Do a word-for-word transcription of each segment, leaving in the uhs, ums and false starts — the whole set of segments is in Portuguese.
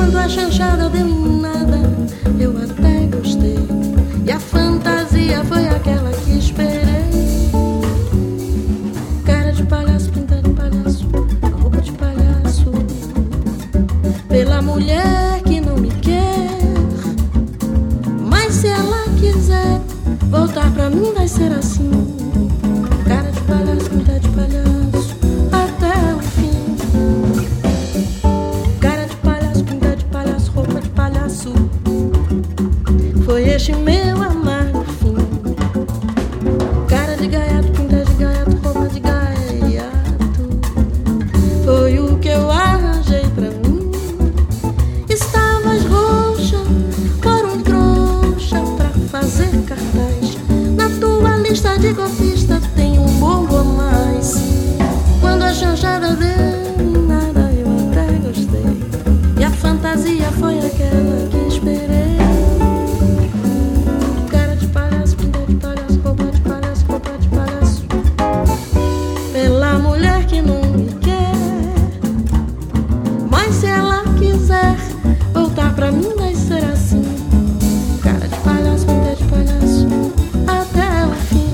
Quando a chanchada deu em nada, eu até gostei. E a fantasia foi aquela que esperei. Cara de palhaço, pinta de palhaço, roupa de palhaço. Pela mulher que não me quer, mas se ela quiser voltar pra mim vai ser assim. Cara de palhaço, pinta de palhaço, até o fim. Cara de palhaço, pinta de palhaço, roupa de palhaço. Foi este meu amargo fim. Cara de gaiato, pinta de gaiato, roupa de gaiato. Foi o que eu arranjei pra mim. Estavas roxa por um trouxa pra fazer cartaz. Na tua lista de golpista tem um bombo a mais. Quando a chanchada deu em nada, eu até gostei. E a fantasia foi aquela que esperei. Cara de palhaço, pinta de palhaço, roupa de palhaço, roupa de palhaço. Pela mulher que não me quer, mas se ela quiser voltar pra mim vai ser assim. Cara de palhaço, pinta de palhaço, até o fim.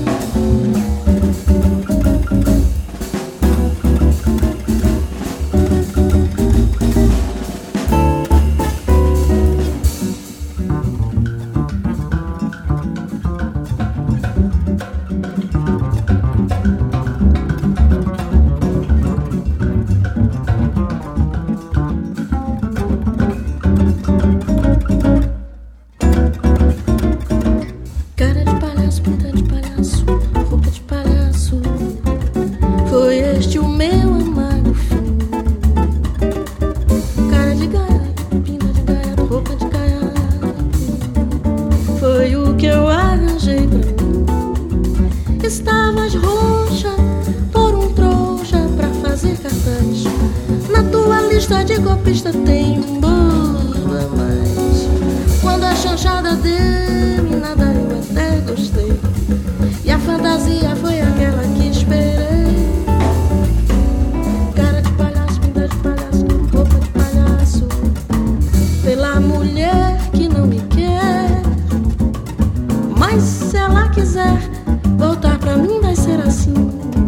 Cara de palhaço, pinta de palhaço, roupa de palhaço. Foi este o meu amargo fim. Cara de gaiato, pinta de gaiato, roupa de gaiato. Foi o que eu arranjei pra mim. Estavas roxa por um trouxa pra fazer cartaz. Na tua lista de golpista tem um bolo a mais. Quando a chanchada deu em nada, eu até gostei. E a fantasia foi aquela que esperei. Cara de palhaço, pinta de palhaço, roupa de palhaço. Pela mulher que não me quer, mas se ela quiser voltar pra mim vai ser assim.